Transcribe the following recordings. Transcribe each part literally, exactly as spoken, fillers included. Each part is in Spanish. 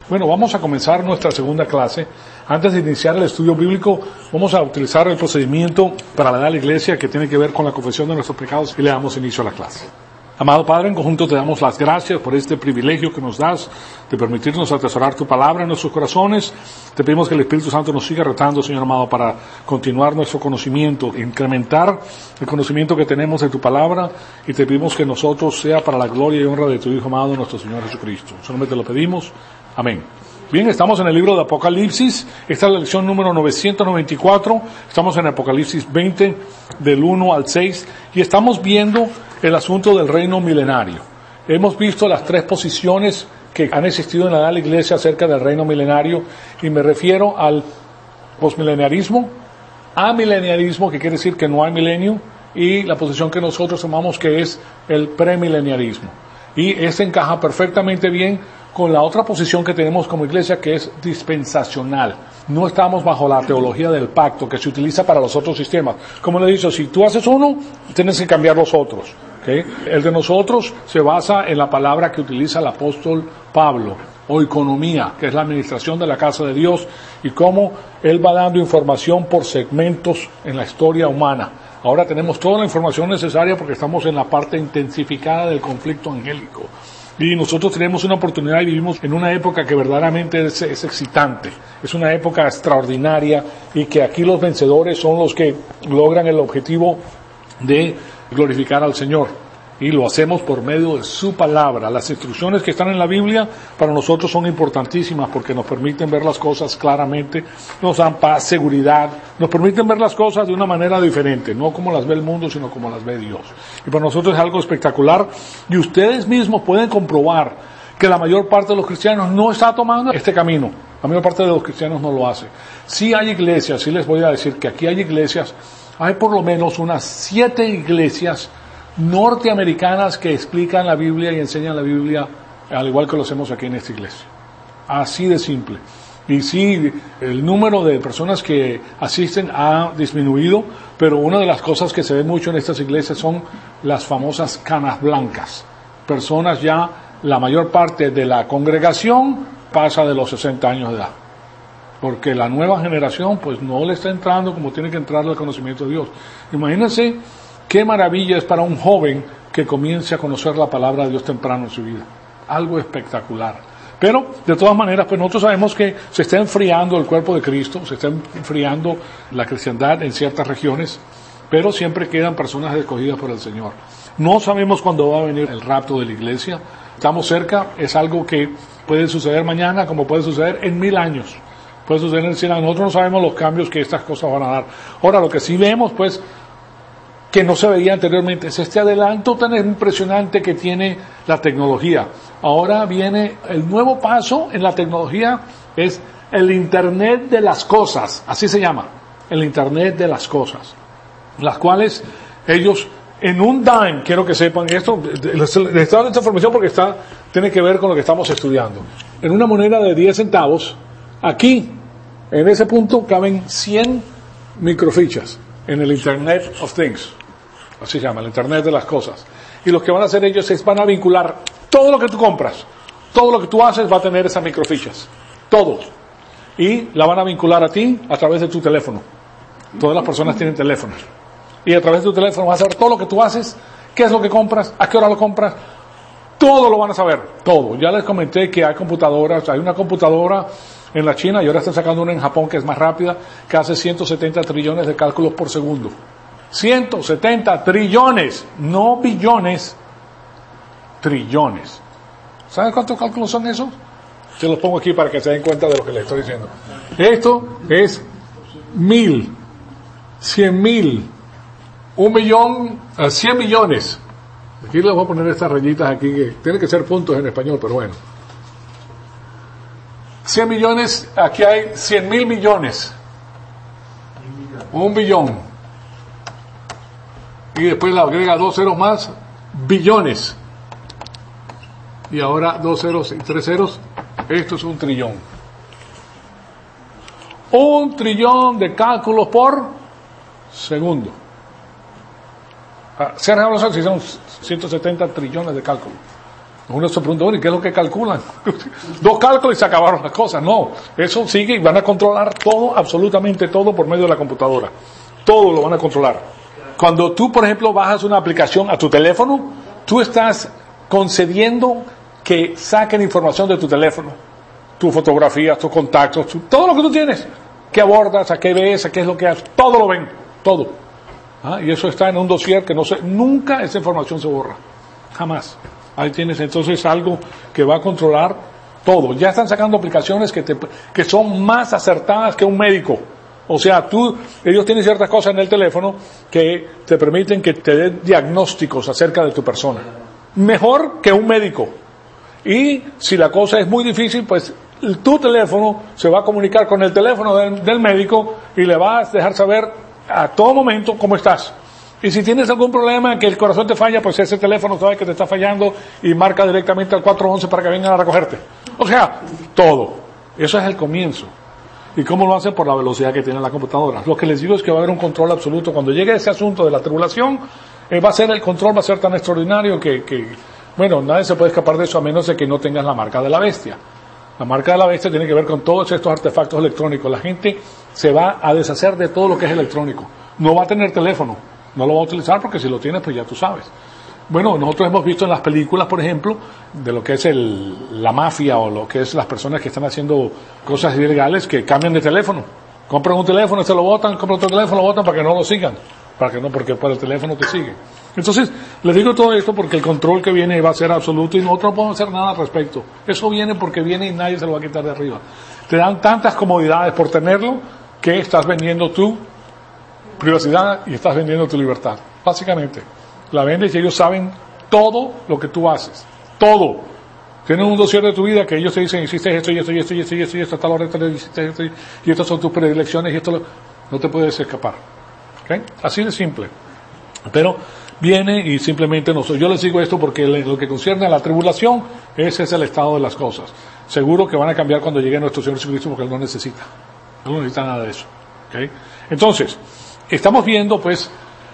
Bueno, vamos a comenzar nuestra segunda clase. Antes de iniciar el estudio bíblico, vamos a utilizar el procedimiento para la iglesia que tiene que ver con la confesión de nuestros pecados y le damos inicio a la clase. Amado Padre, en conjunto te damos las gracias por este privilegio que nos das de permitirnos atesorar tu palabra en nuestros corazones. Te pedimos que el Espíritu Santo nos siga retando, Señor amado, para continuar nuestro conocimiento, incrementar el conocimiento que tenemos de tu palabra, y te pedimos que nosotros sea para la gloria y honra de tu Hijo amado, nuestro Señor Jesucristo. Solamente lo pedimos. Amén. Bien, estamos en el libro de Apocalipsis. Esta es la lección número novecientos noventa y cuatro. Estamos en Apocalipsis veinte, del uno al seis, y estamos viendo el asunto del reino milenario. Hemos visto las tres posiciones que han existido en la iglesia acerca del reino milenario, y me refiero al posmileniarismo, amileniarismo, que quiere decir que no hay milenio, y la posición que nosotros tomamos, que es el premileniarismo. Y este encaja perfectamente bien con la otra posición que tenemos como iglesia, que es dispensacional. No estamos bajo la teología del pacto que se utiliza para los otros sistemas. Como le he dicho, si tú haces uno, tienes que cambiar los otros. ¿Okay? El de nosotros se basa en la palabra que utiliza el apóstol Pablo, oikonomía, que es la administración de la casa de Dios, y cómo él va dando información por segmentos en la historia humana. Ahora tenemos toda la información necesaria porque estamos en la parte intensificada del conflicto angélico. Y nosotros tenemos una oportunidad y vivimos en una época que verdaderamente es, es excitante, es una época extraordinaria, y que aquí los vencedores son los que logran el objetivo de glorificar al Señor. Y lo hacemos por medio de su palabra. Las instrucciones que están en la Biblia para nosotros son importantísimas porque nos permiten ver las cosas claramente, nos dan paz, seguridad, nos permiten ver las cosas de una manera diferente, no como las ve el mundo, sino como las ve Dios. Y para nosotros es algo espectacular, y ustedes mismos pueden comprobar que la mayor parte de los cristianos no está tomando este camino. La mayor parte de los cristianos no lo hace. Sí hay iglesias, sí les voy a decir que aquí hay iglesias, hay por lo menos unas siete iglesias norteamericanas que explican la Biblia y enseñan la Biblia al igual que lo hacemos aquí en esta iglesia. Así de simple. Y sí, el número de personas que asisten ha disminuido, pero una de las cosas que se ve mucho en estas iglesias son las famosas canas blancas. Personas ya, la mayor parte de la congregación pasa de los sesenta años de edad. Porque la nueva generación pues no le está entrando como tiene que entrar al conocimiento de Dios. Imagínense qué maravilla es para un joven que comience a conocer la palabra de Dios temprano en su vida. Algo espectacular. Pero, de todas maneras, pues nosotros sabemos que se está enfriando el cuerpo de Cristo, se está enfriando la cristiandad en ciertas regiones, pero siempre quedan personas escogidas por el Señor. No sabemos cuándo va a venir el rapto de la iglesia. Estamos cerca, es algo que puede suceder mañana, como puede suceder en mil años. Puede suceder en cien años. Nosotros no sabemos los cambios que estas cosas van a dar. Ahora, lo que sí vemos, pues, que no se veía anteriormente, es este adelanto tan impresionante que tiene la tecnología. Ahora viene el nuevo paso en la tecnología, es el Internet de las cosas, así se llama, el Internet de las cosas, las cuales ellos en un dime, quiero que sepan, esto les estoy dando esta información porque está, tiene que ver con lo que estamos estudiando, en una moneda de diez centavos, aquí, en ese punto caben cien microfichas en el Internet of Things. Así se llama, el Internet de las cosas. Y lo que van a hacer ellos es van a vincular todo lo que tú compras, todo lo que tú haces va a tener esas microfichas, todo. Y la van a vincular a ti a través de tu teléfono. Todas las personas tienen teléfonos. Y a través de tu teléfono vas a saber todo lo que tú haces, qué es lo que compras, a qué hora lo compras, todo lo van a saber, todo. Ya les comenté que hay computadoras, hay una computadora en la China y ahora están sacando una en Japón que es más rápida, que hace ciento setenta trillones de cálculos por segundo. ciento setenta trillones, no billones, trillones. ¿Saben cuántos cálculos son esos? Se los pongo aquí para que se den cuenta de lo que les estoy diciendo. Esto es mil, cien mil, un millón, cien millones. Aquí les voy a poner estas rayitas aquí, que tienen que ser puntos en español, pero bueno. cien millones, aquí hay cien mil millones. Un billón. Y después le agrega dos ceros más, billones. Y ahora dos ceros y tres ceros, esto es un trillón. Un trillón de cálculos por segundo. Ah, se han si son ciento setenta trillones de cálculos. Uno se pregunta, ¿y qué es lo que calculan? Dos cálculos y se acabaron las cosas. No, eso sigue y van a controlar todo, absolutamente todo por medio de la computadora. Todo lo van a controlar. Cuando tú, por ejemplo, bajas una aplicación a tu teléfono, tú estás concediendo que saquen información de tu teléfono. Tus fotografías, tus contactos, tu, todo lo que tú tienes. ¿Qué abordas? ¿A qué ves? ¿A qué es lo que haces? Todo lo ven, todo. ¿Ah? Y eso está en un dossier que no se, nunca esa información se borra. Jamás. Ahí tienes entonces algo que va a controlar todo. Ya están sacando aplicaciones que, te, que son más acertadas que un médico. O sea, tú, ellos tienen ciertas cosas en el teléfono que te permiten que te den diagnósticos acerca de tu persona. Mejor que un médico. Y si la cosa es muy difícil, pues tu teléfono se va a comunicar con el teléfono del, del médico y le va a dejar saber a todo momento cómo estás. Y si tienes algún problema, que el corazón te falla, pues ese teléfono sabe que te está fallando y marca directamente al cuatro once para que vengan a recogerte. O sea, todo. Eso es el comienzo. ¿Y cómo lo hacen? Por la velocidad que tiene la computadora. Lo que les digo es que va a haber un control absoluto. Cuando llegue ese asunto de la tribulación, eh, va a ser el control, va a ser tan extraordinario que, que, bueno, nadie se puede escapar de eso a menos de que no tengas la marca de la bestia. La marca de la bestia tiene que ver con todos estos artefactos electrónicos. La gente se va a deshacer de todo lo que es electrónico. No va a tener teléfono. No lo va a utilizar porque si lo tienes, pues ya tú sabes. Bueno, nosotros hemos visto en las películas, por ejemplo, de lo que es el, la mafia o lo que es las personas que están haciendo cosas ilegales que cambian de teléfono. Compran un teléfono, se lo botan, compran otro teléfono, lo botan para que no lo sigan. Para que no, porque por el teléfono te sigue. Entonces, les digo todo esto porque el control que viene va a ser absoluto y nosotros no podemos hacer nada al respecto. Eso viene porque viene y nadie se lo va a quitar de arriba. Te dan tantas comodidades por tenerlo que estás vendiendo tu privacidad y estás vendiendo tu libertad. Básicamente, la vendes y ellos saben todo lo que tú haces. Todo. Tienen un dossier de tu vida que ellos te dicen, hiciste esto y esto y esto y esto y esto y esto, hasta la hora de hiciste esto y, y estas son tus predilecciones y esto lo, no te puedes escapar. ¿Okay? Así de simple. Pero viene y simplemente no soy. Yo les digo esto porque lo que concierne a la tribulación, ese es el estado de las cosas. Seguro que van a cambiar cuando llegue nuestro Señor Jesucristo porque Él no necesita. Él no necesita nada de eso. ¿Okay? Entonces, estamos viendo pues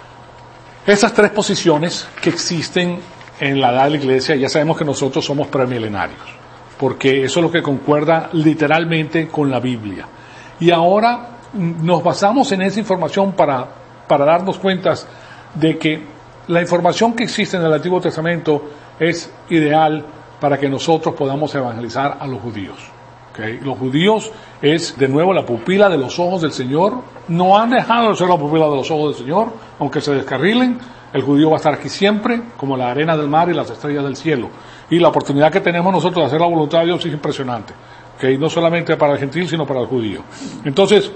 esas tres posiciones que existen en la edad de la iglesia. Ya sabemos que nosotros somos premilenarios, porque eso es lo que concuerda literalmente con la Biblia. Y ahora nos basamos en esa información para, para darnos cuenta de que la información que existe en el Antiguo Testamento es ideal para que nosotros podamos evangelizar a los judíos. ¿Okay? Los judíos es de nuevo la pupila de los ojos del Señor. No han dejado de ser la pupila de los ojos del Señor, aunque se descarrilen. El judío va a estar aquí siempre, como la arena del mar y las estrellas del cielo. Y la oportunidad que tenemos nosotros de hacer la voluntad de Dios es impresionante. ¿Okay? No solamente para el gentil, sino para el judío. Entonces,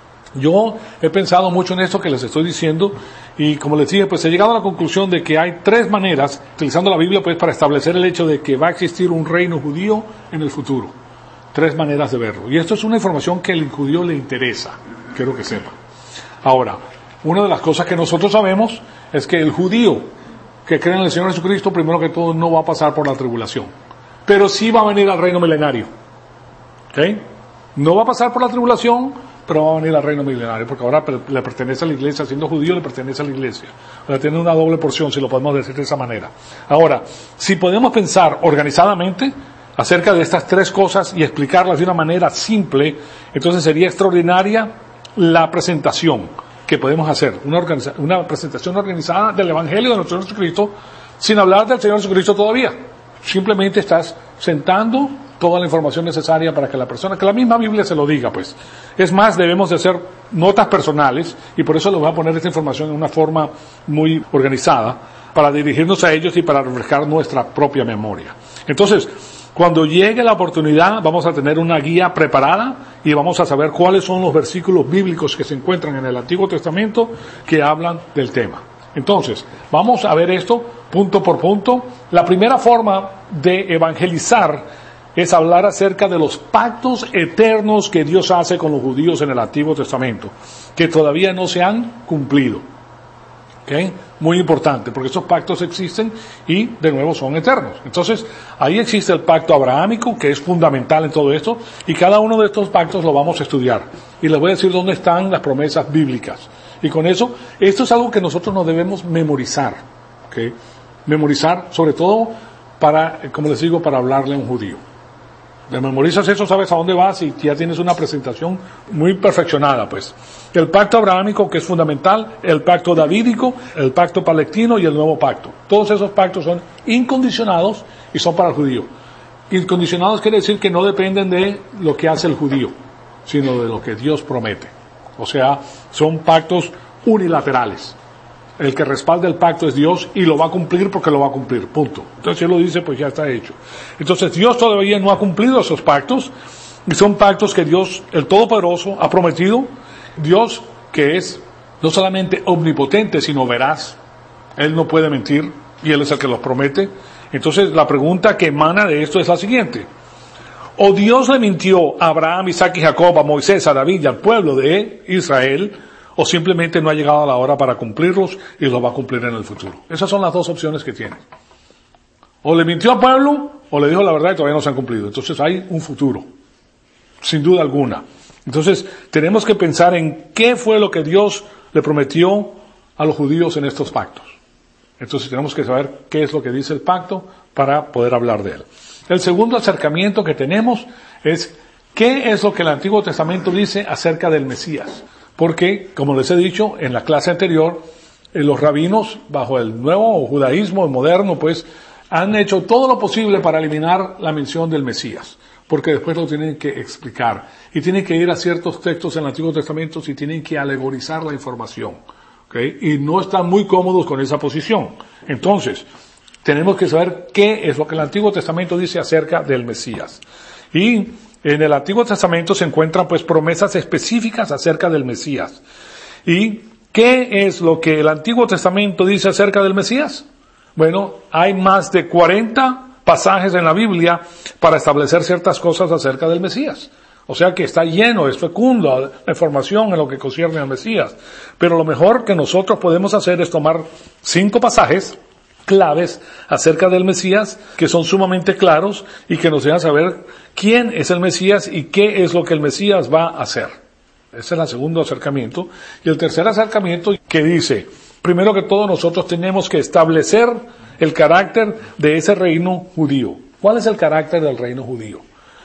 yo he pensado mucho en esto que les estoy diciendo y como les dije, pues he llegado a la conclusión de que hay tres maneras, utilizando la Biblia pues para establecer el hecho de que va a existir un reino judío en el futuro. Tres maneras de verlo. Y esto es una información que al judío le interesa, quiero que sepa. Ahora, una de las cosas que nosotros sabemos es que el judío que cree en el Señor Jesucristo, primero que todo, no va a pasar por la tribulación. Pero sí va a venir al reino milenario. ¿Ok? No va a pasar por la tribulación, pero va a venir al reino milenario, porque ahora le pertenece a la iglesia, siendo judío le pertenece a la iglesia. O sea, tiene una doble porción, si lo podemos decir de esa manera. Ahora, si podemos pensar organizadamente acerca de estas tres cosas y explicarlas de una manera simple, entonces sería extraordinaria la presentación que podemos hacer, una, organiza- una presentación organizada del Evangelio de nuestro Señor Jesucristo, sin hablar del Señor Jesucristo todavía. Simplemente estás sentando toda la información necesaria para que la persona, que la misma Biblia se lo diga, pues. Es más, debemos de hacer notas personales, y por eso les voy a poner esta información en una forma muy organizada, para dirigirnos a ellos y para reflejar nuestra propia memoria. Entonces, cuando llegue la oportunidad, vamos a tener una guía preparada y vamos a saber cuáles son los versículos bíblicos que se encuentran en el Antiguo Testamento que hablan del tema. Entonces, vamos a ver esto punto por punto. La primera forma de evangelizar es hablar acerca de los pactos eternos que Dios hace con los judíos en el Antiguo Testamento, que todavía no se han cumplido. ¿Okay? Muy importante, porque esos pactos existen y de nuevo son eternos. Entonces, ahí existe el pacto abrahámico, que es fundamental en todo esto, y cada uno de estos pactos lo vamos a estudiar. Y les voy a decir dónde están las promesas bíblicas. Y con eso, esto es algo que nosotros nos debemos memorizar. ¿Okay? Memorizar, sobre todo para, como les digo, para hablarle a un judío. Te memorizas eso, sabes a dónde vas y ya tienes una presentación muy perfeccionada, pues. El pacto abrahámico, que es fundamental, el pacto davídico, el pacto palestino y el nuevo pacto. Todos esos pactos son incondicionados y son para el judío. Incondicionados quiere decir que no dependen de lo que hace el judío, sino de lo que Dios promete. O sea, son pactos unilaterales. El que respalda el pacto es Dios y lo va a cumplir porque lo va a cumplir, punto. Entonces, si Él lo dice, pues ya está hecho. Entonces, Dios todavía no ha cumplido esos pactos, y son pactos que Dios, el Todopoderoso, ha prometido. Dios, que es no solamente omnipotente, sino veraz. Él no puede mentir, y Él es el que los promete. Entonces, la pregunta que emana de esto es la siguiente. ¿O Dios le mintió a Abraham, Isaac y Jacob, a Moisés, a David y al pueblo de Israel, o simplemente no ha llegado la hora para cumplirlos y los va a cumplir en el futuro? Esas son las dos opciones que tiene. O le mintió al pueblo, o le dijo la verdad y todavía no se han cumplido. Entonces hay un futuro, sin duda alguna. Entonces tenemos que pensar en qué fue lo que Dios le prometió a los judíos en estos pactos. Entonces tenemos que saber qué es lo que dice el pacto para poder hablar de él. El segundo acercamiento que tenemos es qué es lo que el Antiguo Testamento dice acerca del Mesías. Porque, como les he dicho en la clase anterior, eh, los rabinos, bajo el nuevo judaísmo moderno, pues, han hecho todo lo posible para eliminar la mención del Mesías. Porque después lo tienen que explicar. Y tienen que ir a ciertos textos en el Antiguo Testamento y tienen que alegorizar la información. ¿Okay? Y no están muy cómodos con esa posición. Entonces, tenemos que saber qué es lo que el Antiguo Testamento dice acerca del Mesías. Y en el Antiguo Testamento se encuentran pues promesas específicas acerca del Mesías. ¿Y qué es lo que el Antiguo Testamento dice acerca del Mesías? Bueno, hay más de cuarenta pasajes en la Biblia para establecer ciertas cosas acerca del Mesías. O sea que está lleno, es fecundo la información en lo que concierne al Mesías. Pero lo mejor que nosotros podemos hacer es tomar cinco pasajes claves acerca del Mesías, que son sumamente claros y que nos dejan saber quién es el Mesías y qué es lo que el Mesías va a hacer. Ese es el segundo acercamiento. Y el tercer acercamiento que dice, primero que todo nosotros tenemos que establecer el carácter de ese reino judío. ¿Cuál es el carácter del reino judío?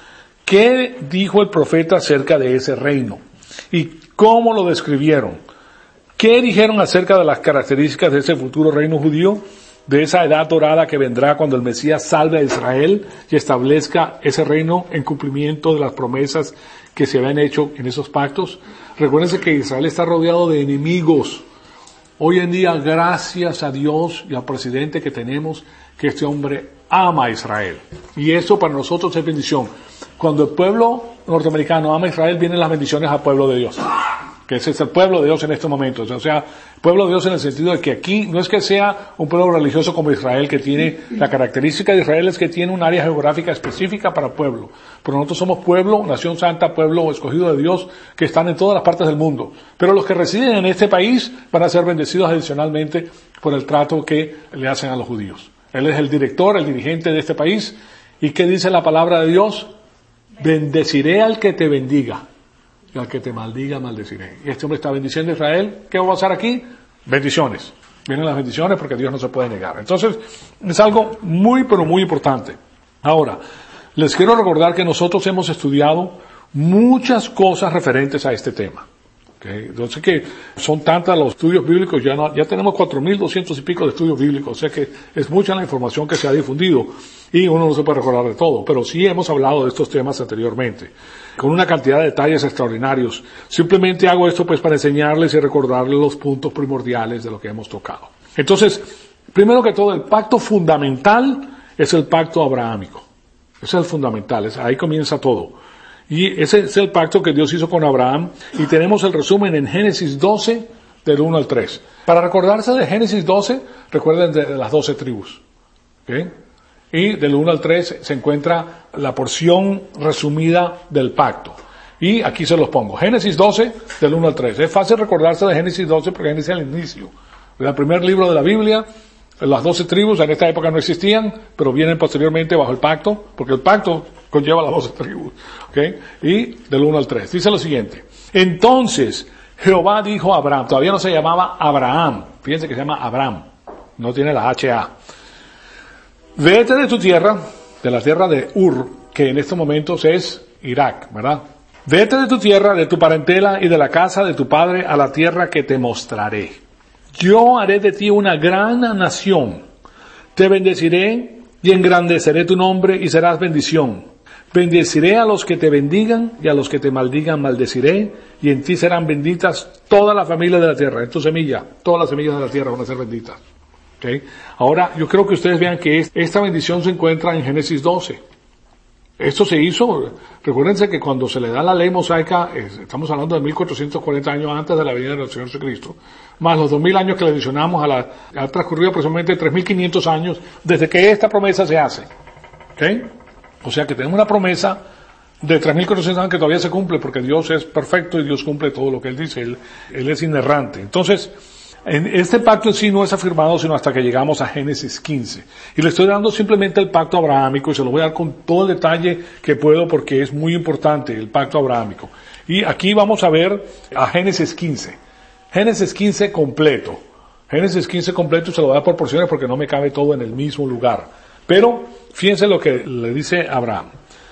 ¿Qué dijo el profeta acerca de ese reino? ¿Y cómo lo describieron? ¿Qué dijeron acerca de las características de ese futuro reino judío? De esa edad dorada que vendrá cuando el Mesías salve a Israel y establezca ese reino en cumplimiento de las promesas que se habían hecho en esos pactos. Recuérdense que Israel está rodeado de enemigos. Hoy en día, gracias a Dios y al presidente que tenemos, que este hombre ama a Israel. Y eso para nosotros es bendición. Cuando el pueblo norteamericano ama a Israel, vienen las bendiciones al pueblo de Dios. Que ese es el pueblo de Dios en estos momentos. O sea, pueblo de Dios en el sentido de que aquí no es que sea un pueblo religioso como Israel, que tiene, la característica de Israel es que tiene un área geográfica específica para pueblo. Pero nosotros somos pueblo, nación santa, pueblo escogido de Dios, que están en todas las partes del mundo. Pero los que residen en este país van a ser bendecidos adicionalmente por el trato que le hacen a los judíos. Él es el director, el dirigente de este país. ¿Y qué dice la palabra de Dios? Bendeciré al que te bendiga. Y al que te maldiga, maldeciré. Y este hombre está bendiciendo a Israel. ¿Qué va a pasar aquí? Bendiciones. Vienen las bendiciones porque Dios no se puede negar. Entonces, es algo muy, pero muy importante. Ahora, les quiero recordar que nosotros hemos estudiado muchas cosas referentes a este tema. ¿Okay? Entonces que son tantas los estudios bíblicos, ya no, ya tenemos cuatro mil doscientos y pico de estudios bíblicos, o sea que es mucha la información que se ha difundido y uno no se puede recordar de todo, pero sí hemos hablado de estos temas anteriormente, con una cantidad de detalles extraordinarios. Simplemente hago esto pues para enseñarles y recordarles los puntos primordiales de lo que hemos tocado. Entonces, primero que todo, el pacto fundamental es el pacto abrahámico. Ese es el fundamental, es, ahí comienza todo. Y ese es el pacto que Dios hizo con Abraham. Y tenemos el resumen en Génesis doce, del uno al tres. Para recordarse de Génesis doce, recuerden de las doce tribus. ¿Okay? Y del uno al tres se encuentra la porción resumida del pacto. Y aquí se los pongo. Génesis doce, del uno al tres. Es fácil recordarse de Génesis doce porque Génesis es el inicio. El primer libro de la Biblia. Las doce tribus en esta época no existían, pero vienen posteriormente bajo el pacto, porque el pacto conlleva las doce tribus. ¿Okay? Y del uno al tres. Dice lo siguiente. Entonces, Jehová dijo a Abraham, todavía no se llamaba Abraham, fíjense que se llama Abraham, no tiene la H A. Vete de tu tierra, de la tierra de Ur, que en estos momentos es Irak, ¿verdad? Vete de tu tierra, de tu parentela y de la casa de tu padre a la tierra que te mostraré. Yo haré de ti una gran nación. Te bendeciré y engrandeceré tu nombre y serás bendición. Bendeciré a los que te bendigan y a los que te maldigan maldeciré, y en ti serán benditas toda la familia de la tierra. En tu semilla, todas las semillas de la tierra van a ser benditas. ¿Okay? Ahora, yo creo que ustedes vean que esta bendición se encuentra en Génesis doce. Esto se hizo, recuérdense que cuando se le da la ley mosaica, estamos hablando de mil cuatrocientos cuarenta años antes de la venida del Señor Jesucristo, más los dos mil años que le adicionamos a la, ha transcurrido aproximadamente tres mil quinientos años desde que esta promesa se hace. ¿Okay? O sea que tenemos una promesa de tres mil cuatrocientos años que todavía se cumple, porque Dios es perfecto y Dios cumple todo lo que Él dice, Él, Él es inerrante. Entonces, en este pacto en sí no es afirmado sino hasta que llegamos a Génesis quince. Y le estoy dando simplemente el pacto abrahámico y se lo voy a dar con todo el detalle que puedo porque es muy importante el pacto abrahámico. Y aquí vamos a ver a Génesis quince. Génesis quince completo. Génesis quince completo se lo voy a dar por porciones porque no me cabe todo en el mismo lugar. Pero fíjense lo que le dice Abraham.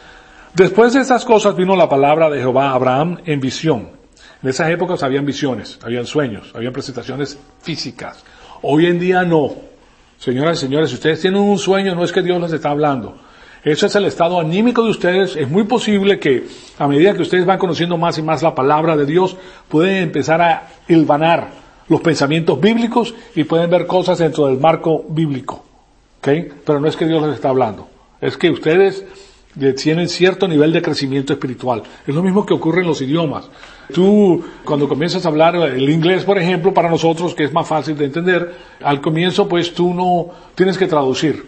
Después de estas cosas vino la palabra de Jehová a Abraham en visión. En esas épocas habían visiones, habían sueños, habían presentaciones físicas. Hoy en día no. Señoras y señores, si ustedes tienen un sueño, no es que Dios les está hablando. Eso es el estado anímico de ustedes. Es muy posible que a medida que ustedes van conociendo más y más la palabra de Dios, pueden empezar a hilvanar los pensamientos bíblicos y pueden ver cosas dentro del marco bíblico. ¿Okay? Pero no es que Dios les está hablando. Es que ustedes tienen cierto nivel de crecimiento espiritual. Es lo mismo que ocurre en los idiomas. Tú, cuando comienzas a hablar el inglés, por ejemplo, para nosotros, que es más fácil de entender, al comienzo, pues tú no tienes que traducir.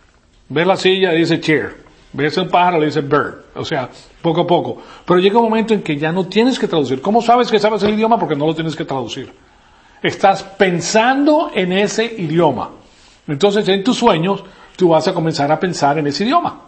Ves la silla, dice chair. Ves un pájaro, le dice bird. O sea, poco a poco. Pero llega un momento en que ya no tienes que traducir. ¿Cómo sabes que sabes el idioma? Porque no lo tienes que traducir. Estás pensando en ese idioma. Entonces, en tus sueños, tú vas a comenzar a pensar en ese idioma.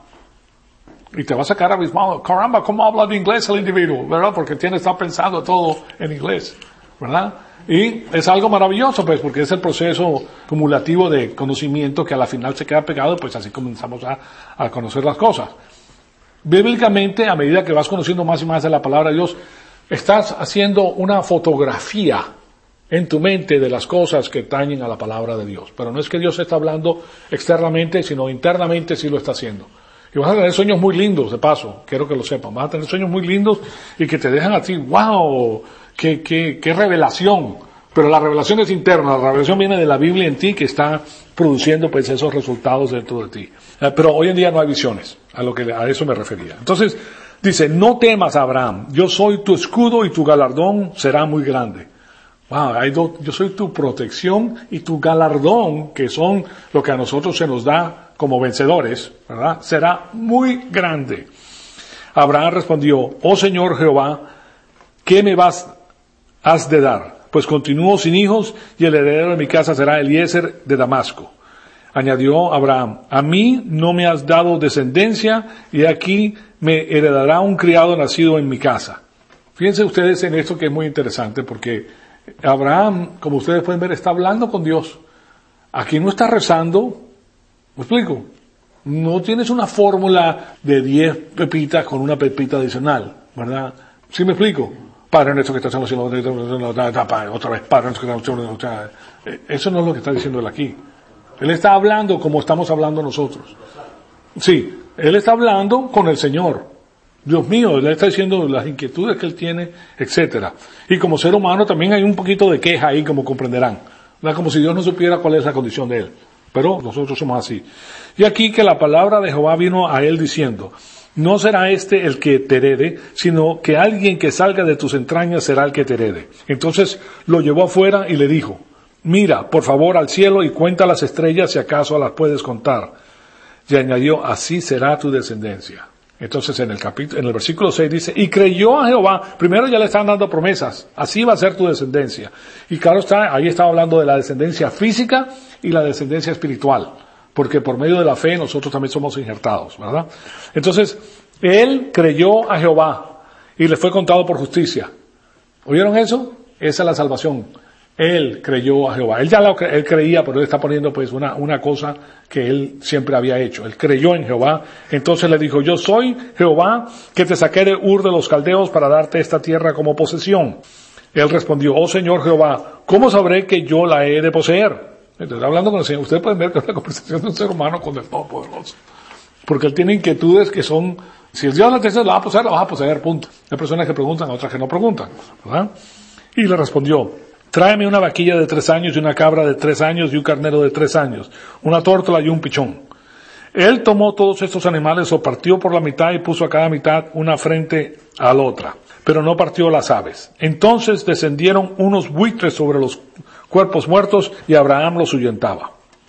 Y te vas a sacar abismado. Caramba, ¿cómo habla de inglés el individuo? ¿Verdad? Porque tiene que estar pensando todo en inglés. ¿Verdad? Y es algo maravilloso, pues, porque es el proceso cumulativo de conocimiento que a la final se queda pegado, pues así comenzamos a, a conocer las cosas. Bíblicamente, a medida que vas conociendo más y más de la palabra de Dios, estás haciendo una fotografía en tu mente de las cosas que atañen a la palabra de Dios. Pero no es que Dios está hablando externamente, sino internamente sí lo está haciendo. Y vas a tener sueños muy lindos, de paso, quiero que lo sepan. Vas a tener sueños muy lindos y que te dejan a ti, wow, qué, qué, qué revelación. Pero la revelación es interna, la revelación viene de la Biblia en ti que está produciendo pues esos resultados dentro de ti. Eh, pero hoy en día no hay visiones, a lo que a eso me refería. Entonces, dice, no temas, Abraham, yo soy tu escudo y tu galardón será muy grande. Wow, hay dos, yo soy tu protección y tu galardón, que son lo que a nosotros se nos da como vencedores, ¿verdad? Será muy grande. Abraham respondió, oh Señor Jehová, ¿qué me vas, has de dar? Pues continúo sin hijos y el heredero de mi casa será Eliezer de Damasco. Añadió Abraham, a mí no me has dado descendencia y aquí me heredará un criado nacido en mi casa. Fíjense ustedes en esto que es muy interesante porque Abraham, como ustedes pueden ver, está hablando con Dios. Aquí no está rezando. ¿Me explico? No tienes una fórmula de diez pepitas con una pepita adicional, ¿verdad? ¿Sí me explico? Padre nuestro que estás en los cielos, otra vez, Padre nuestro que estás en los cielos. Eso no es lo que está diciendo él aquí. Él está hablando como estamos hablando nosotros. Sí, él está hablando con el Señor. Dios mío, él está diciendo las inquietudes que él tiene, etcétera. Y como ser humano también hay un poquito de queja ahí, como comprenderán. ¿Verdad? Como si Dios no supiera cuál es la condición de él. Pero nosotros somos así. Y aquí que la palabra de Jehová vino a él diciendo, no será este el que te herede, sino que alguien que salga de tus entrañas será el que te herede. Entonces lo llevó afuera y le dijo, mira, por favor, al cielo y cuenta las estrellas si acaso las puedes contar. Y añadió, así será tu descendencia. Entonces en el capítulo, en el versículo seis dice, y creyó a Jehová, primero ya le están dando promesas, así va a ser tu descendencia. Y claro está, ahí estaba hablando de la descendencia física y la descendencia espiritual, porque por medio de la fe nosotros también somos injertados, ¿verdad? Entonces, él creyó a Jehová y le fue contado por justicia. ¿Oyeron eso? Esa es la salvación. Él creyó a Jehová. Él ya lo, él creía, pero él está poniendo pues una, una cosa que él siempre había hecho. Él creyó en Jehová. Entonces le dijo, yo soy Jehová que te saqué de Ur de los Caldeos para darte esta tierra como posesión. Él respondió, oh Señor Jehová, ¿cómo sabré que yo la he de poseer? Entonces, hablando con el Señor, ustedes pueden ver que es la conversación de un ser humano con el Todopoderoso. Porque él tiene inquietudes que son, si el Dios le dice, la vas a poseer, la vas a poseer, punto. Hay personas que preguntan, otras que no preguntan, ¿verdad? Y le respondió, tráeme una vaquilla de tres años y una cabra de tres años y un carnero de tres años, una tórtola y un pichón. Él tomó todos estos animales, los partió por la mitad y puso a cada mitad una frente a la otra, pero no partió las aves. Entonces descendieron unos buitres sobre los cuerpos muertos y Abraham los ahuyentaba.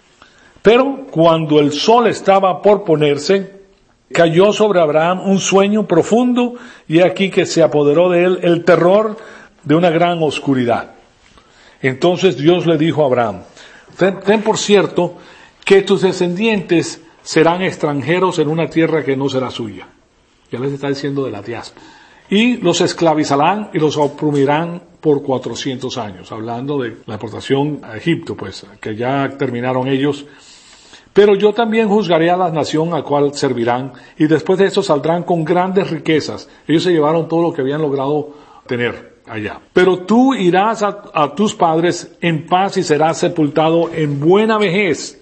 Pero cuando el sol estaba por ponerse, cayó sobre Abraham un sueño profundo y aquí que se apoderó de él el terror de una gran oscuridad. Entonces Dios le dijo a Abraham, ten, ten por cierto que tus descendientes serán extranjeros en una tierra que no será suya. Ya les está diciendo de la diáspora. Y los esclavizarán y los oprimirán por cuatrocientos años, hablando de la deportación a Egipto, pues, que ya terminaron ellos. Pero yo también juzgaré a la nación a cual servirán, y después de eso saldrán con grandes riquezas. Ellos se llevaron todo lo que habían logrado tener allá. Pero tú irás a, a tus padres en paz y serás sepultado en buena vejez.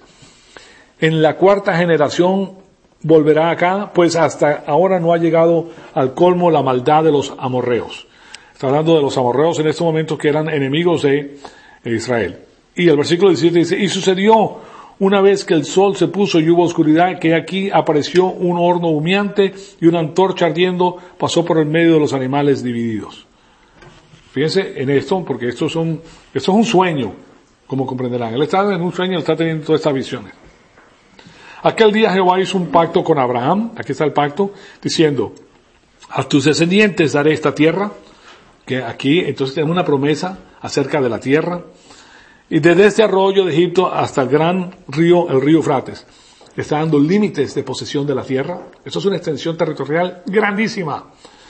En la cuarta generación volverá acá, pues hasta ahora no ha llegado al colmo la maldad de los amorreos. Está hablando de los amorreos en estos momentos que eran enemigos de Israel. Y el versículo diecisiete dice, y sucedió una vez que el sol se puso y hubo oscuridad, que aquí apareció un horno humeante y una antorcha ardiendo pasó por el medio de los animales divididos. Fíjense en esto, porque esto, son, esto es un sueño, como comprenderán. Él está en un sueño, él está teniendo todas estas visiones. Aquel día Jehová hizo un pacto con Abraham, aquí está el pacto, diciendo, a tus descendientes daré esta tierra, que aquí entonces tenemos una promesa acerca de la tierra, y desde este arroyo de Egipto hasta el gran río, el río Eufrates, está dando límites de posesión de la tierra. Esto es una extensión territorial grandísima.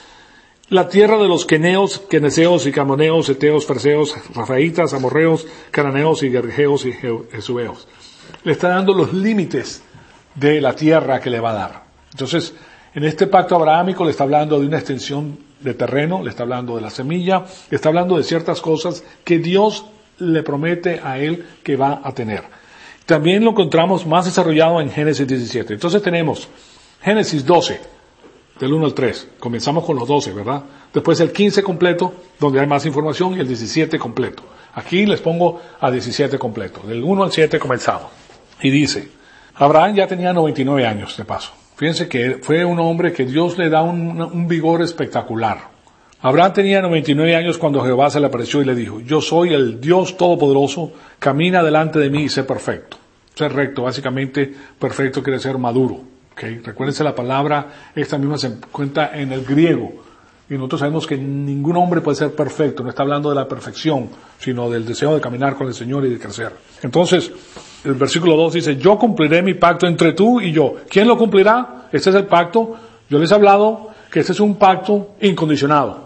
La tierra de los queneos, queneseos y camoneos, eteos, ferseos, rafaitas, amorreos, cananeos y gergeos y jesueos. Le está dando los límites de la tierra que le va a dar. Entonces, en este pacto abrahámico le está hablando de una extensión de terreno, le está hablando de la semilla, le está hablando de ciertas cosas que Dios le promete a él que va a tener. También lo encontramos más desarrollado en Génesis diecisiete. Entonces tenemos Génesis doce, del uno al tres. Comenzamos con los doce, ¿verdad? Después el quince completo, donde hay más información, y el diecisiete completo. Aquí les pongo a diecisiete completo. Del uno al siete comenzamos. Y dice, Abraham ya tenía noventa y nueve años, de paso. Fíjense que fue un hombre que Dios le da un, un vigor espectacular. Abraham tenía noventa y nueve años cuando Jehová se le apareció y le dijo, yo soy el Dios Todopoderoso, camina delante de mí y sé perfecto. Ser recto, básicamente, perfecto quiere decir maduro. ¿Okay? Recuérdense la palabra, esta misma se encuentra en el griego. Y nosotros sabemos que ningún hombre puede ser perfecto, no está hablando de la perfección, sino del deseo de caminar con el Señor y de crecer. Entonces, el versículo dos dice, yo cumpliré mi pacto entre tú y yo. ¿Quién lo cumplirá? Este es el pacto. Yo les he hablado que este es un pacto incondicionado.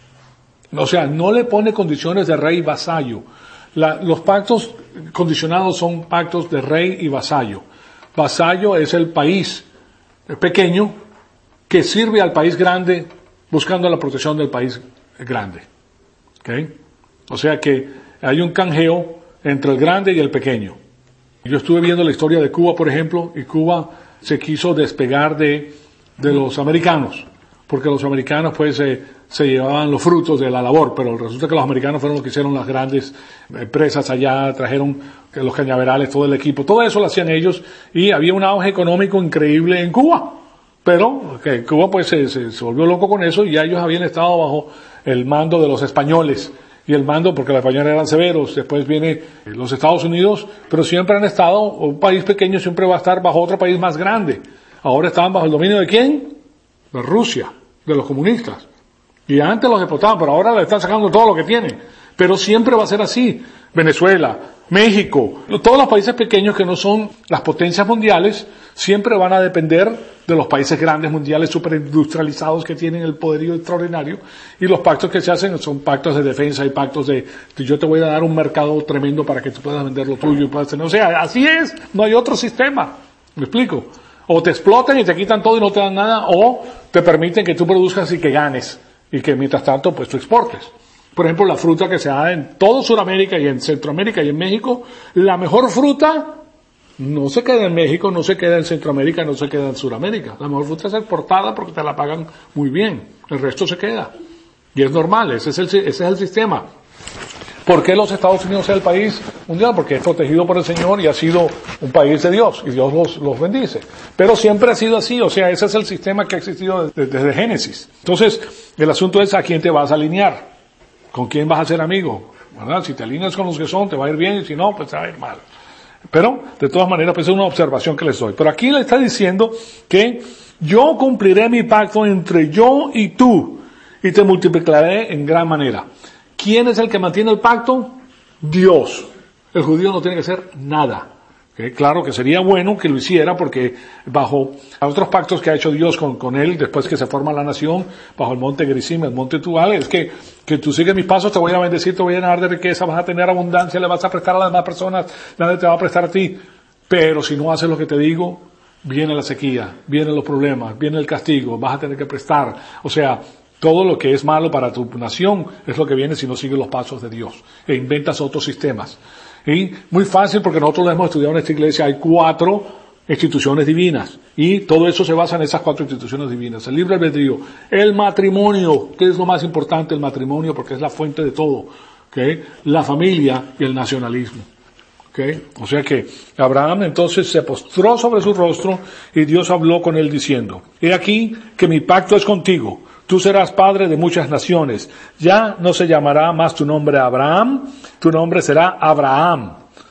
O sea, no le pone condiciones de rey y vasallo. La, los pactos condicionados son pactos de rey y vasallo. Vasallo es el país pequeño que sirve al país grande buscando la protección del país grande. ¿Okay? O sea que hay un canjeo entre el grande y el pequeño. Yo estuve viendo la historia de Cuba, por ejemplo, y Cuba se quiso despegar de, de los americanos, porque los americanos pues eh, se llevaban los frutos de la labor, pero resulta que los americanos fueron los que hicieron las grandes empresas allá, trajeron los cañaverales, todo el equipo, todo eso lo hacían ellos, y había un auge económico increíble en Cuba. Pero que Cuba pues se, se, se volvió loco con eso y ya ellos habían estado bajo el mando de los españoles. Y el mando, porque los españoles eran severos, después viene los Estados Unidos, pero siempre han estado, un país pequeño siempre va a estar bajo otro país más grande. Ahora estaban bajo el dominio de ¿quién? De Rusia, de los comunistas. Y antes los explotaban, pero ahora le están sacando todo lo que tienen. Pero siempre va a ser así. Venezuela, México, todos los países pequeños que no son las potencias mundiales, siempre van a depender de los países grandes mundiales superindustrializados que tienen el poderío extraordinario, y los pactos que se hacen son pactos de defensa y pactos de, de yo te voy a dar un mercado tremendo para que tú puedas vender lo tuyo y puedas tener, o sea, así es, no hay otro sistema, ¿me explico? O te explotan y te quitan todo y no te dan nada, o te permiten que tú produzcas y que ganes, y que mientras tanto pues tú exportes. Por ejemplo, la fruta que se da en todo Sudamérica y en Centroamérica y en México, la mejor fruta no se queda en México, no se queda en Centroamérica, no se queda en Sudamérica. La mejor fruta es exportada porque te la pagan muy bien. El resto se queda. Y es normal, ese es el, ese es el sistema. ¿Por qué los Estados Unidos es el país mundial? Porque es protegido por el Señor y ha sido un país de Dios, y Dios los, los bendice. Pero siempre ha sido así, o sea, ese es el sistema que ha existido desde, desde Génesis. Entonces, el asunto es a quién te vas a alinear, con quién vas a ser amigo, ¿verdad? Si te alineas con los que son, te va a ir bien, y si no, pues te va a ir mal. Pero, de todas maneras, pues es una observación que les doy. Pero aquí le está diciendo que yo cumpliré mi pacto entre yo y tú, y te multiplicaré en gran manera. ¿Quién es el que mantiene el pacto? Dios. El judío no tiene que hacer nada. ¿Okay? Claro que sería bueno que lo hiciera porque bajo otros pactos que ha hecho Dios con, con él después que se forma la nación, bajo el monte Gerizim, el monte Tubal, es que, que tú sigues mis pasos, te voy a bendecir, te voy a llenar de riqueza, vas a tener abundancia, le vas a prestar a las demás personas, nadie te va a prestar a ti. Pero si no haces lo que te digo, viene la sequía, vienen los problemas, viene el castigo, vas a tener que prestar. O sea, todo lo que es malo para tu nación es lo que viene si no sigues los pasos de Dios e inventas otros sistemas. Y muy fácil porque nosotros lo hemos estudiado en esta iglesia, hay cuatro instituciones divinas y todo eso se basa en esas cuatro instituciones divinas. El libre albedrío, el matrimonio, que es lo más importante, el matrimonio porque es la fuente de todo, ¿okay? La familia y el nacionalismo. ¿Okay? O sea que Abraham entonces se postró sobre su rostro y Dios habló con él diciendo, he aquí que mi pacto es contigo. Tú serás padre de muchas naciones. Ya no se llamará más tu nombre Abraham, tu nombre será Abraham,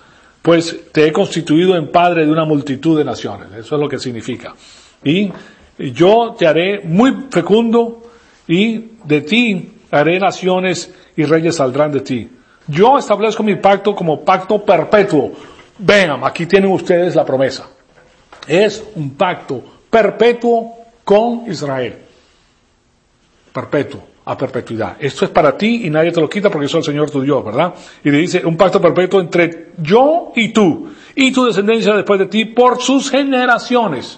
pues te he constituido en padre de una multitud de naciones. Eso es lo que significa. Y yo te haré muy fecundo y de ti haré naciones y reyes saldrán de ti. Yo establezco mi pacto como pacto perpetuo. Vean, aquí tienen ustedes la promesa. Es un pacto perpetuo con Israel. Perpetuo, a perpetuidad. Esto es para ti y nadie te lo quita porque eso es el Señor tu Dios, ¿verdad? Y le dice, un pacto perpetuo entre yo y tú, y tu descendencia después de ti por sus generaciones.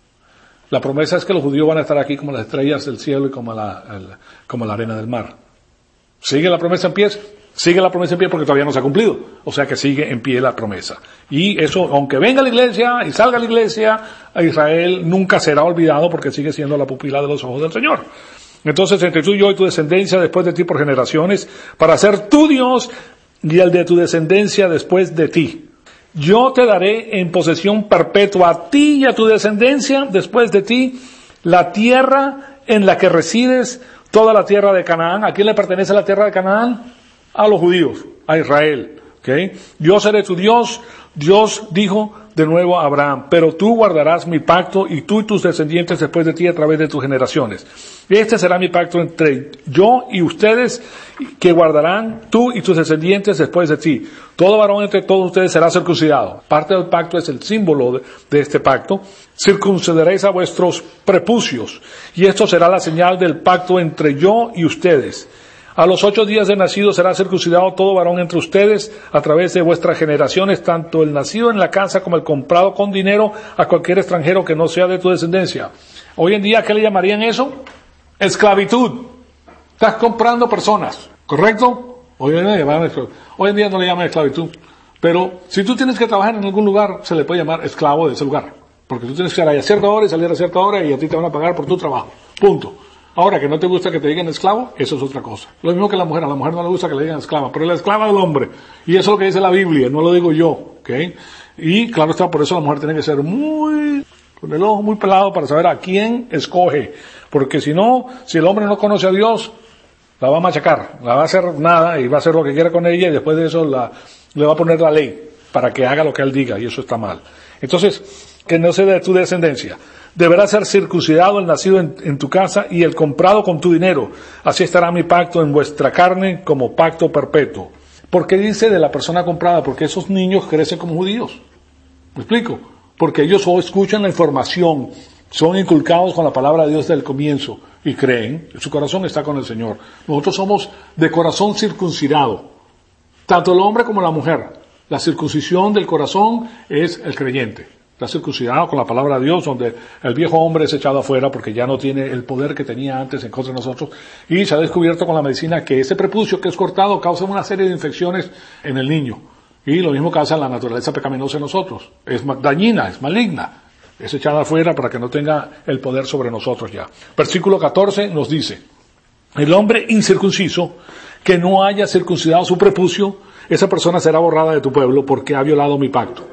La promesa es que los judíos van a estar aquí como las estrellas del cielo y como la, el, como la arena del mar. ¿Sigue la promesa en pie? Sigue la promesa en pie porque todavía no se ha cumplido. O sea que sigue en pie la promesa. Y eso, aunque venga la iglesia y salga la iglesia, a Israel nunca será olvidado porque sigue siendo la pupila de los ojos del Señor. Entonces, entre tú y yo y tu descendencia después de ti por generaciones, para ser tu Dios y el de tu descendencia después de ti. Yo te daré en posesión perpetua a ti y a tu descendencia después de ti la tierra en la que resides, toda la tierra de Canaán. ¿A quién le pertenece la tierra de Canaán? A los judíos, a Israel. ¿Okay? Yo seré tu Dios. Dios dijo de nuevo a Abraham, pero tú guardarás mi pacto y tú y tus descendientes después de ti a través de tus generaciones. Este será mi pacto entre yo y ustedes que guardarán tú y tus descendientes después de ti. Todo varón entre todos ustedes será circuncidado. Parte del pacto es el símbolo de, de este pacto. Circuncidaréis a vuestros prepucios y esto será la señal del pacto entre yo y ustedes. A los ocho días de nacido será circuncidado todo varón entre ustedes a través de vuestras generaciones, tanto el nacido en la casa como el comprado con dinero a cualquier extranjero que no sea de tu descendencia. Hoy en día, ¿qué le llamarían eso? Esclavitud. Estás comprando personas, ¿correcto? Hoy en día, hoy en día no le llaman esclavitud. Pero si tú tienes que trabajar en algún lugar, se le puede llamar esclavo de ese lugar. Porque tú tienes que ir a cierta hora y salir a cierta hora y a ti te van a pagar por tu trabajo. Punto. Ahora, que no te gusta que te digan esclavo, eso es otra cosa. Lo mismo que la mujer, a la mujer no le gusta que le digan esclava, pero es la esclava del hombre. Y eso es lo que dice la Biblia, no lo digo yo, ¿ok? Y claro está, por eso la mujer tiene que ser muy, con el ojo muy pelado para saber a quién escoge. Porque si no, si el hombre no conoce a Dios, la va a machacar, la va a hacer nada y va a hacer lo que quiera con ella y después de eso la, le va a poner la ley para que haga lo que él diga y eso está mal. Entonces, que no sea de tu descendencia. Deberá ser circuncidado el nacido en, en tu casa y el comprado con tu dinero. Así estará mi pacto en vuestra carne como pacto perpetuo. ¿Por qué dice de la persona comprada? Porque esos niños crecen como judíos. ¿Me explico? porque ellos solo escuchan la información, son inculcados con la palabra de Dios desde el comienzo y creen, su corazón está con el Señor. Nosotros somos de corazón circuncidado, tanto el hombre como la mujer. La circuncisión del corazón es el creyente. Está circuncidado con la palabra de Dios, donde el viejo hombre es echado afuera porque ya no tiene el poder que tenía antes en contra de nosotros. Y se ha descubierto con la medicina que ese prepucio que es cortado causa una serie de infecciones en el niño. Y lo mismo causa la naturaleza pecaminosa en nosotros. Es dañina, es maligna. Es echada afuera para que no tenga el poder sobre nosotros ya. Versículo catorce nos dice, el hombre incircunciso que no haya circuncidado su prepucio, esa persona será borrada de tu pueblo porque ha violado mi pacto.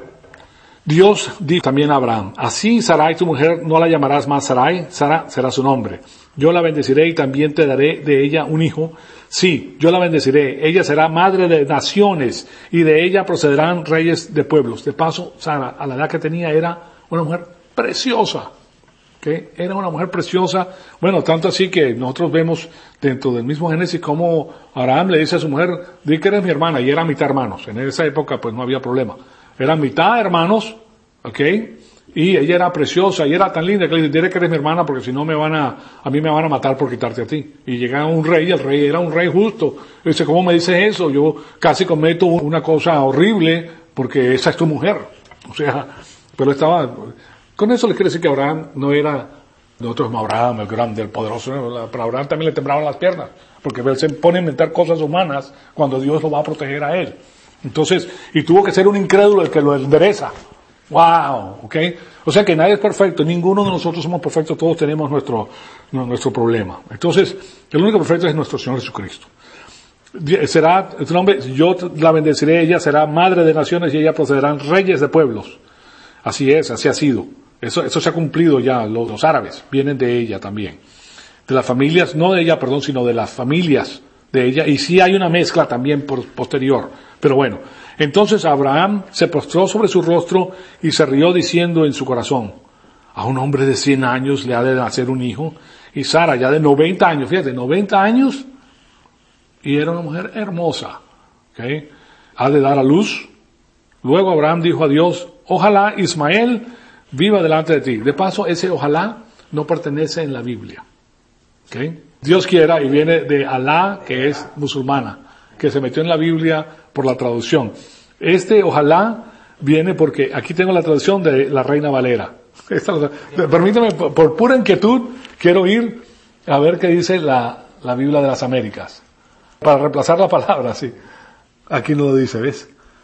Dios dijo también a Abraham, así Sarai tu mujer no la llamarás más Sarai, Sara será su nombre. Yo la bendeciré y también te daré de ella un hijo. Sí, yo la bendeciré. Ella será madre de naciones y de ella procederán reyes de pueblos. De paso, Sara, a la edad que tenía, era una mujer preciosa. ¿Okay? Era una mujer preciosa. Bueno, tanto así que nosotros vemos dentro del mismo Génesis como Abraham le dice a su mujer, di que eres mi hermana, y era mitad hermanos. En esa época pues no había problema. Eran mitad hermanos, ¿ok? Y ella era preciosa y era tan linda que le dice, diré que eres mi hermana porque si no me van a, a mí me van a matar por quitarte a ti. Y llega un rey, y el rey era un rey justo. Y dice, ¿cómo me dices eso? Yo casi cometo una cosa horrible porque esa es tu mujer. O sea, pero estaba, con eso les quiere decir que Abraham no era, nosotros como Abraham, el grande, el poderoso, para Abraham también le temblaban las piernas, porque él se pone a inventar cosas humanas cuando Dios lo va a proteger a él. Entonces, y tuvo que ser un incrédulo el que lo endereza. Wow, ¿ok? O sea que nadie es perfecto, ninguno de nosotros somos perfectos, todos tenemos nuestro, nuestro problema. Entonces, el único perfecto es nuestro Señor Jesucristo. Será, este nombre, yo la bendeciré, ella será madre de naciones y ella procederán reyes de pueblos. Así es, así ha sido. Eso, eso se ha cumplido ya, los, los árabes vienen de ella también. De las familias, no de ella, perdón, sino de las familias de ella, y sí hay una mezcla también por, posterior. Pero bueno, entonces Abraham se postró sobre su rostro y se rió diciendo en su corazón, a un hombre de cien años le ha de nacer un hijo, y Sara ya de noventa años, fíjate, noventa años, y era una mujer hermosa, ¿okay? Ha de dar a luz. Luego Abraham dijo a Dios, ojalá Ismael viva delante de ti. De paso, ese ojalá no pertenece en la Biblia, ¿okay? Dios quiera, y viene de Alá, que es musulmana, que se metió en la Biblia por la traducción. Este ojalá viene porque aquí tengo la traducción de la Reina Valera. Esta, permítame, por, por pura inquietud, quiero ir a ver qué dice la, la Biblia de las Américas. Para reemplazar la palabra, sí. Aquí no lo dice, ¿ves?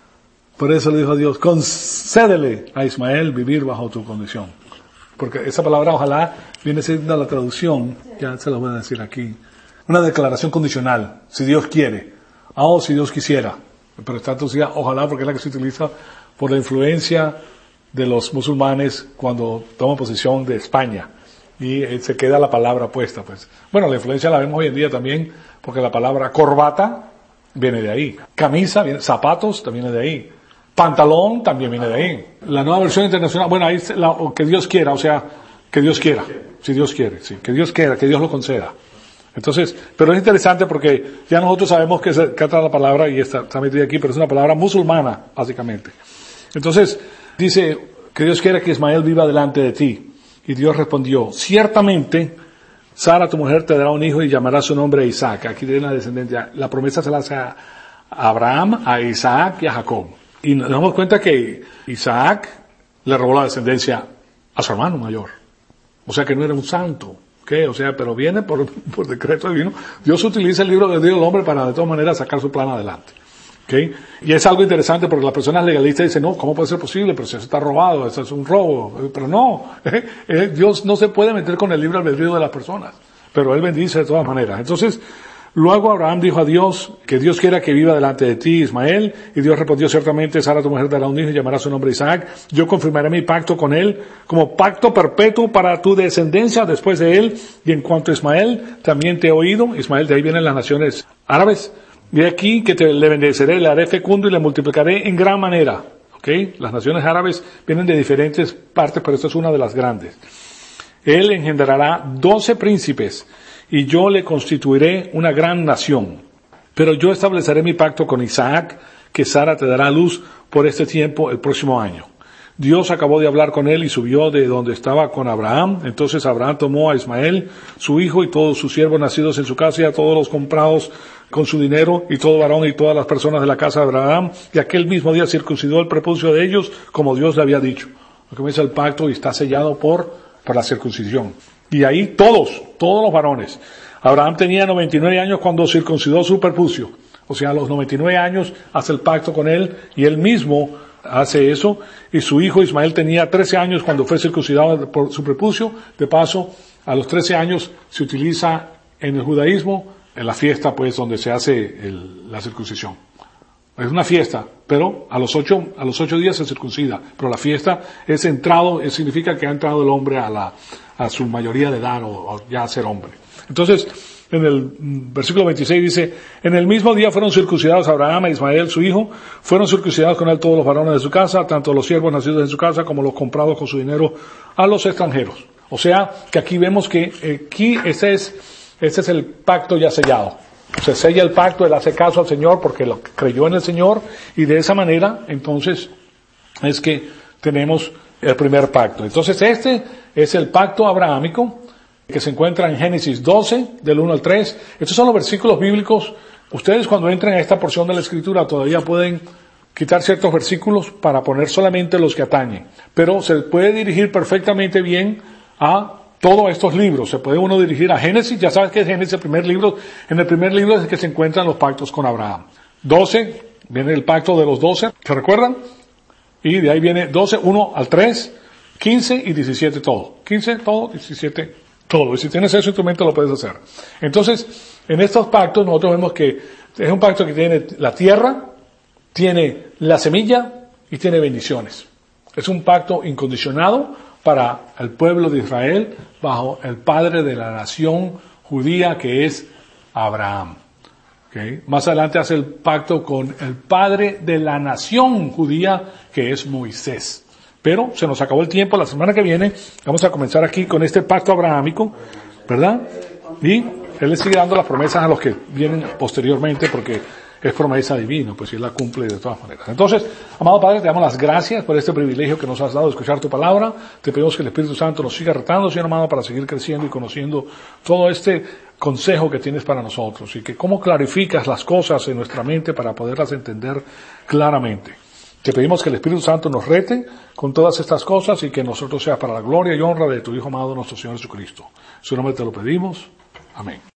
Por eso le dijo a Dios, concédele a Ismael vivir bajo tu condición. Porque esa palabra ojalá viene siendo la traducción, ya se lo voy a decir aquí, una declaración condicional, si Dios quiere, ah, o si Dios quisiera, pero está traducida ojalá porque es la que se utiliza por la influencia de los musulmanes cuando toman posesión de España y eh, se queda la palabra puesta, pues. Bueno, la influencia la vemos hoy en día también porque la palabra corbata viene de ahí, camisa, viene, zapatos también viene de ahí. Pantalón también viene de ahí. La nueva versión internacional, bueno, ahí la, que Dios quiera, o sea, que Dios quiera, si Dios quiere, sí, que Dios quiera, que Dios lo conceda. Entonces, pero es interesante porque ya nosotros sabemos que se trata la palabra y está, está metida aquí, pero es una palabra musulmana, básicamente. Entonces, dice que Dios quiera que Ismael viva delante de ti. Y Dios respondió, ciertamente, Sara, tu mujer, te dará un hijo y llamará su nombre Isaac. Aquí tiene la descendencia. La promesa se la hace a Abraham, a Isaac y a Jacob. Y nos damos cuenta que Isaac le robó la descendencia a su hermano mayor. O sea que no era un santo. ¿Qué? O sea, pero viene por, por decreto divino. Dios utiliza el libro de Dios del hombre para de todas maneras sacar su plan adelante. ¿Okay? Y es algo interesante porque las personas legalistas dicen, no, ¿cómo puede ser posible? Pero si eso está robado, eso es un robo. Pero no, ¿eh? Eh, Dios no se puede meter con el libre albedrío de las personas. Pero Él bendice de todas maneras. Entonces, luego Abraham dijo a Dios, que Dios quiera que viva delante de ti, Ismael, y Dios respondió, ciertamente, Sara tu mujer dará un hijo y llamará su nombre Isaac. Yo confirmaré mi pacto con él como pacto perpetuo para tu descendencia después de él. Y en cuanto a Ismael, también te he oído. Ismael, de ahí vienen las naciones árabes. Y aquí que te le bendeceré, le haré fecundo y le multiplicaré en gran manera. ¿Ok? Las naciones árabes vienen de diferentes partes, pero esta es una de las grandes. Él engendrará doce príncipes, y yo le constituiré una gran nación. Pero yo estableceré mi pacto con Isaac, que Sara te dará luz por este tiempo el próximo año. Dios acabó de hablar con él y subió de donde estaba con Abraham. Entonces Abraham tomó a Ismael, su hijo, y todos sus siervos nacidos en su casa, y a todos los comprados con su dinero, y todo varón y todas las personas de la casa de Abraham, y aquel mismo día circuncidó el prepucio de ellos, como Dios le había dicho. Lo que comienza el pacto y está sellado por, por la circuncisión. Y ahí todos, todos los varones. Abraham tenía noventa y nueve años cuando circuncidó su prepucio. O sea, a los noventa y nueve años hace el pacto con él, y él mismo hace eso, y su hijo Ismael tenía trece años cuando fue circuncidado por su prepucio. De paso, a los trece años se utiliza en el judaísmo, en la fiesta pues donde se hace el, la circuncisión. Es una fiesta, pero a los ocho, a los ocho días se circuncida, pero la fiesta es entrado, es, significa que ha entrado el hombre a la, a su mayoría de edad o, o ya a ser hombre. Entonces, en el versículo veintiséis dice, en el mismo día fueron circuncidados Abraham e Ismael, su hijo, fueron circuncidados con él todos los varones de su casa, tanto los siervos nacidos en su casa como los comprados con su dinero a los extranjeros. O sea, que aquí vemos que eh, aquí este es, este es el pacto ya sellado. Se sella el pacto, él hace caso al Señor porque lo creyó en el Señor, y de esa manera, entonces, es que tenemos el primer pacto. Entonces este es el pacto abrahámico, que se encuentra en Génesis doce, del uno al tres. Estos son los versículos bíblicos. Ustedes cuando entren a esta porción de la Escritura todavía pueden quitar ciertos versículos para poner solamente los que atañen. Pero se puede dirigir perfectamente bien a todos estos libros. Se puede uno dirigir a Génesis, ya sabes que es Génesis el primer libro. En el primer libro es el que se encuentran los pactos con Abraham. doce, viene el pacto de los doce, ¿se recuerdan? Y de ahí viene doce, uno al tres, quince y diecisiete todo. quince todo, diecisiete todo, y si tienes ese instrumento lo puedes hacer. Entonces, en estos pactos nosotros vemos que es un pacto que tiene la tierra, tiene la semilla y tiene bendiciones. Es un pacto incondicionado para el pueblo de Israel bajo el padre de la nación judía que es Abraham. ¿Okay? Más adelante hace el pacto con el padre de la nación judía que es Moisés. Pero se nos acabó el tiempo. La semana que viene vamos a comenzar aquí con este pacto abrahámico, ¿verdad? Y Él le sigue dando las promesas a los que vienen posteriormente porque es promesa divina, pues Él la cumple de todas maneras. Entonces, amado Padre, te damos las gracias por este privilegio que nos has dado de escuchar tu palabra. Te pedimos que el Espíritu Santo nos siga retando, Señor amado, para seguir creciendo y conociendo todo este consejo que tienes para nosotros y que cómo clarificas las cosas en nuestra mente para poderlas entender claramente. Te pedimos que el Espíritu Santo nos rete con todas estas cosas y que nosotros sea para la gloria y honra de tu Hijo amado, nuestro Señor Jesucristo. En su nombre te lo pedimos. Amén.